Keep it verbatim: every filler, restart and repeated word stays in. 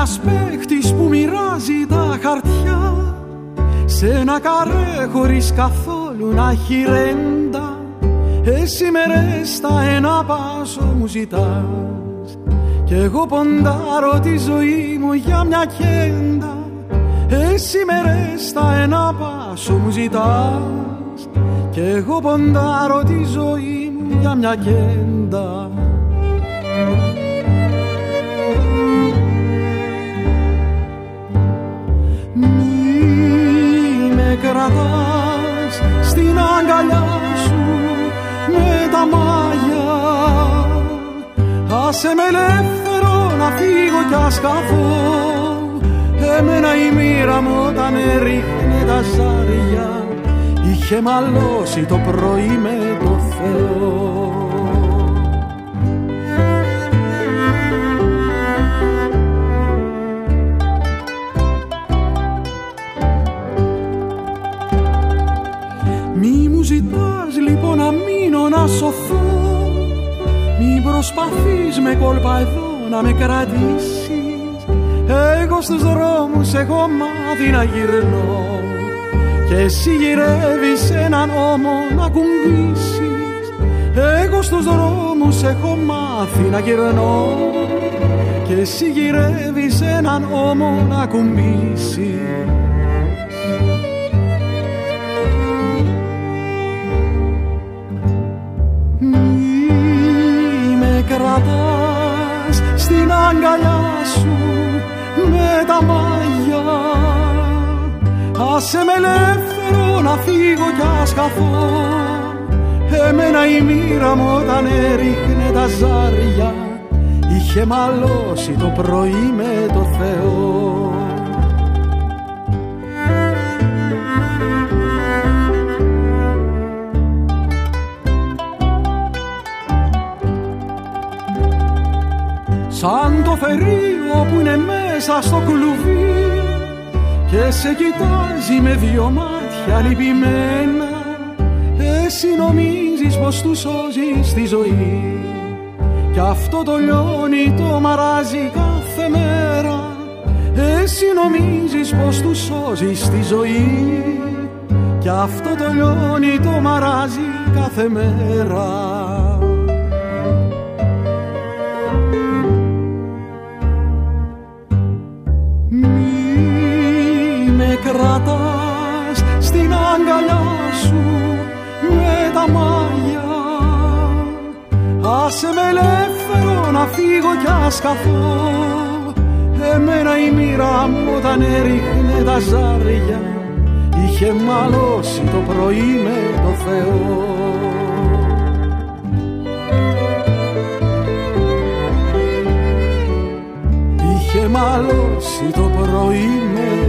ένας παίχτης που μοιράζει τα χαρτιά σε ένα καρέ χωρίς καθόλου να έχει ρέντα. Εσύ με ρέστα ένα πάσο μου ζητάς κι εγώ ποντάρω τη ζωή μου για μια κέντα. Εσύ με ρέστα ένα πάσο μου ζητάς κι εγώ ποντάρω τη ζωή μου για μια κέντα. Μη με κρατάς στην αγκαλιά σου με τα μάγια, άσε με ελεύθερο να φύγω κι ας χαθώ. Εμένα η μοίρα μου όταν έριχνε τα ζάρια είχε μαλώσει το πρωί με το Θεό. Μη μου ζητάς λοιπόν να μείνω να σωθώ, μη προσπαθείς με κόλπα εδώ να με κρατήσεις. Εγώ στους δρόμους έχω μάθει να γυρνώ και εσύ γυρεύεις έναν ώμο να κουμπίσεις. Εγώ στους δρόμους έχω μάθει να γυρνώ και εσύ γυρεύεις έναν ώμο να κουμπίσεις. Μη με κρατάς στην αγκαλιά σου με τα μάγια, άσε με ελεύθερο να φύγω κι ας χαθώ. Εμένα η μοίρα μου όταν έριχνε τα ζάρια είχε μαλώσει το πρωί με το Θεό. Σαν το φερίο που είναι μέσα στο κλουβί και σε κοιτάζει με δυο μάτια λυπημένα, εσύ νομίζεις πως του σώζεις τη ζωή κι αυτό το λιώνει το μαράζει κάθε μέρα. Εσύ νομίζεις πως του σώζεις τη ζωή κι αυτό το λιώνει το μαράζει κάθε μέρα. Κρατάς στην αγκαλιά σου με τα μάγια, άσε με ελεύθερο να φύγω κι ας χαθώ. Εμένα η μοίρα μου όταν έριχνε τα ζάρια είχε μαλώσει το πρωί με το Θεό. Είχε μαλώσει το πρωί με